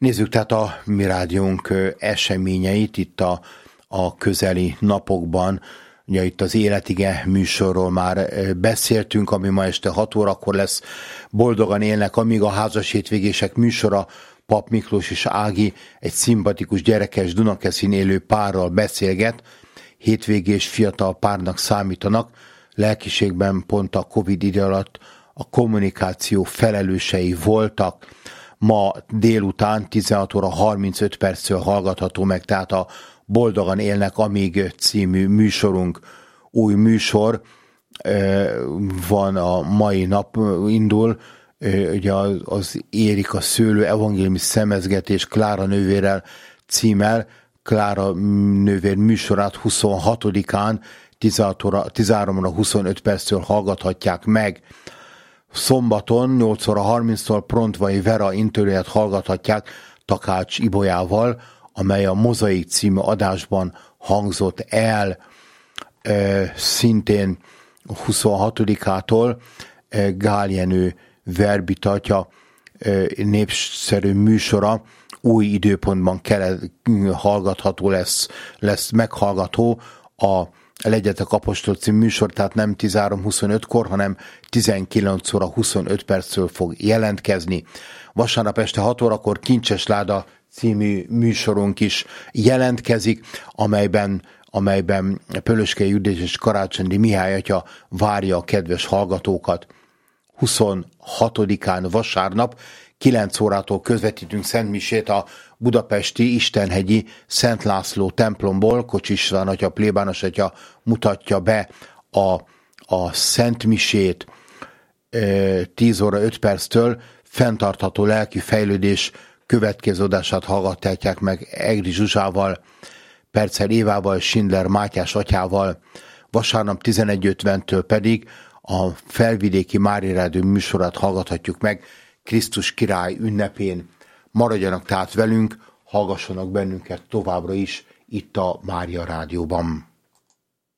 Nézzük tehát a mi rádiónk eseményeit itt a közeli napokban. Ugye itt az Életige műsorról már beszéltünk, ami ma este 6 órakor lesz. Boldogan élnek, amíg a házas hétvégések műsora. Pap Miklós és Ági egy szimpatikus, gyerekes Dunakeszin élő párral beszélget. Hétvégés fiatal párnak számítanak. Lelkiségben pont a Covid idő alatt a kommunikáció felelősei voltak. Ma délután 16 óra 35 perccel hallgatható meg, tehát a Boldogan élnek, amíg című műsorunk. Új műsor van, a mai nap indul, ugye az Érika szőlő evangéliumi szemezgetés Klára nővérrel címmel. Klára nővér műsorát 26-án 13 óra 25 perccel hallgathatják meg. Szombaton 8 óra 30-tól Prontvai Vera interjúját hallgathatják Takács Ibolyával, amely a Mozaik című adásban hangzott el. Szintén 26-ától Gál Jenő Verbitatya népszerű műsora új időpontban hallgatható lesz meghallgató. A Legyetek Apostol című műsor, tehát nem 13:25-kor, hanem 19 óra 25 perccel fog jelentkezni. Vasárnap este 6 órakor Kincses Láda című műsorunk is jelentkezik, amelyben Pölöskei Judit és Karácsonyi Mihály atya várja a kedves hallgatókat. 26-án vasárnap 9 órától közvetítünk szentmisét a budapesti Istenhegyi Szent László templomból. Kocsis István atya, plébános atya mutatja be a szentmisét. 10 óra 5 perctől fenntartható lelki fejlődés következő adását hallgatják meg Egri Zsuzsával, Percel Évával, Schindler Mátyás atyával. Vasárnap 11:50-től pedig a Felvidéki Mária Rádió műsorát hallgathatjuk meg Krisztus király ünnepén. Maradjanak tehát velünk, hallgassanak bennünket továbbra is itt a Mária Rádióban.